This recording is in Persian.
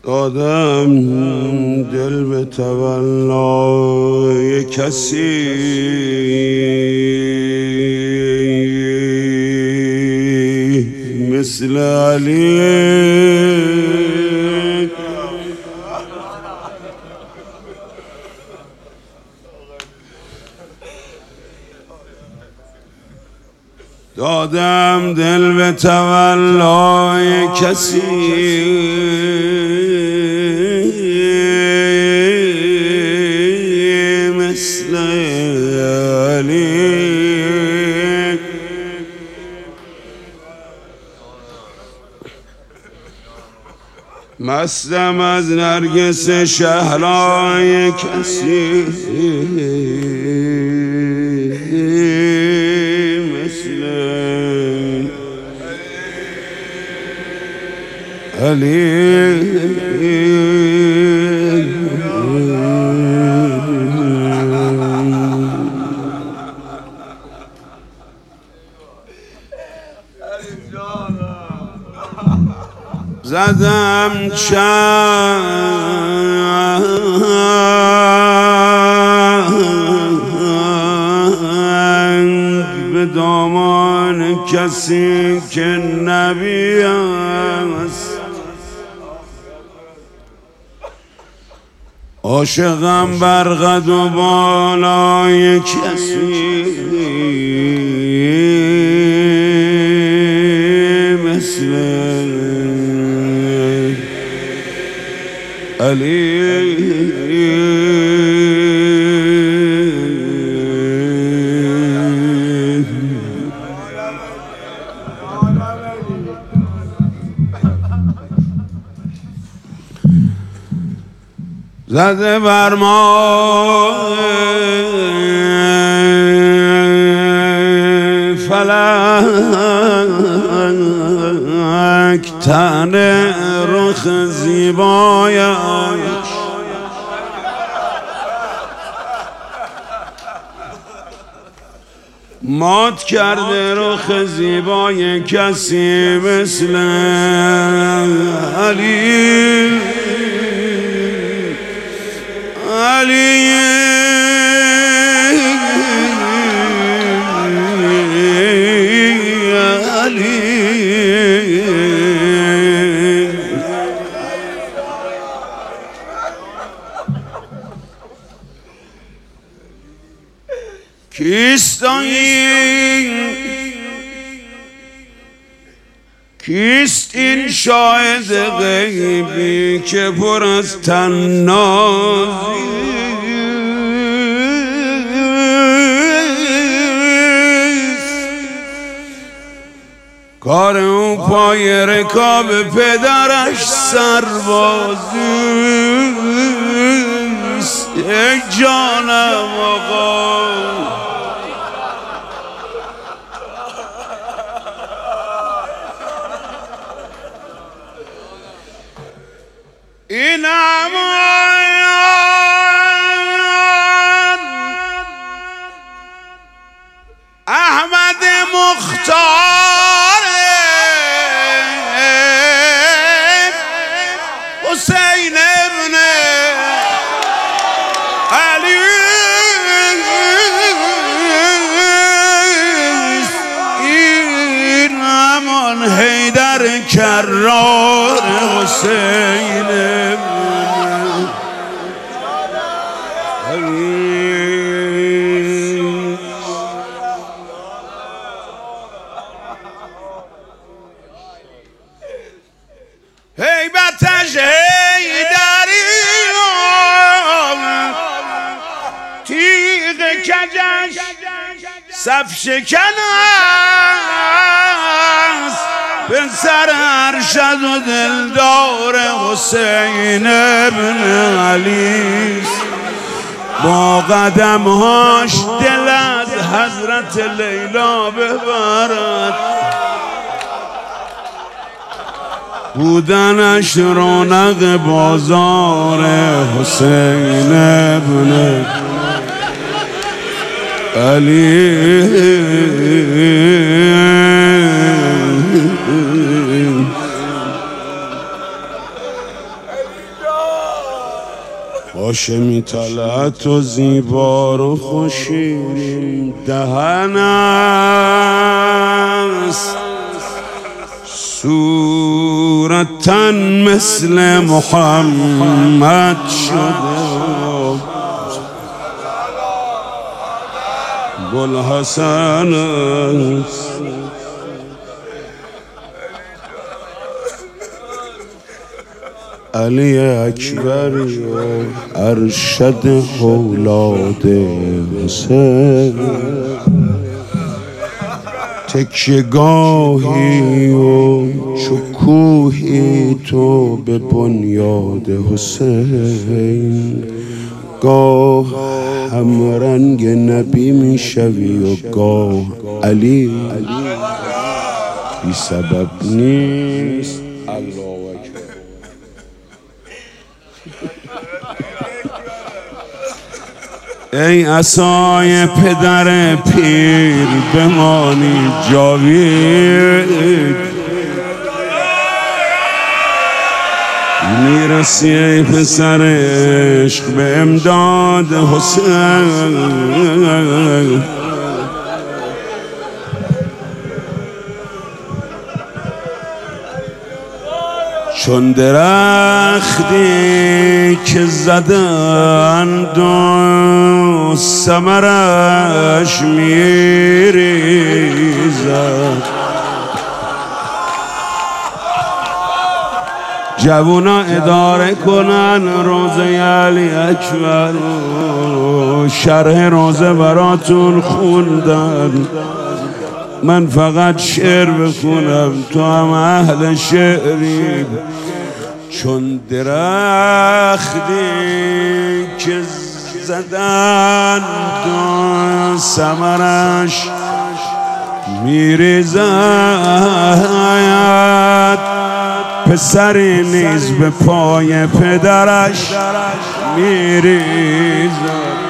دادم دل به تولای کسی مثل علی. دادم دل به تولای کسی مثل علی. مستم از نرگس شهرای کسی مثل علی. زدم چنگ به دامان کسی که نبی است. عاشقم بر قد و بالای کسی مثل علی. زده بر ما فلک تن رخ زیبایش. مات کرده رخ زیبای کسی مثل علی. علی علی کیست این شاهد غیبی که پر از طنازی؟ کار او پای رکاب پدرش سربازیست. ای جانم آقا این احمد مختار حسین ابن علی. این همان حیدر کرار حسین ابن علی. هیبتش حیدری تیغ کجش صف شکن است. پسر ارشد و دلدار حسین ابن علی. با قدمهاش دل از حضرت لیلا ببرد. بودنش رونق بازار حسین ابن علی. هاشمی طلعت و زیبا و خوشین دهن است، صورتاً مثل محمد شده بوالحسن است. علی اکبری و ارشد اولاد حسین، تکیه‌گاهی و شکوهی تو به بنیاد حسین، گاه همرنگ نبی میشوی و گاه علی، بی سبب نیست. الله اکبر. ای عصای پدر پیر بمانی جاوید، میرسی ای پسر عشق به امداد حسین. چون درختی که زدند و ثمرش میریزد، جوونا اداره کنن روزه علی اکبر، شرح روزه براتون خوندن، من فقط شعر بخونم تو هم اهل شعری. چون درختی که زدند و ثمرش میریزد، پسری نیز به پای پدرش میریزد.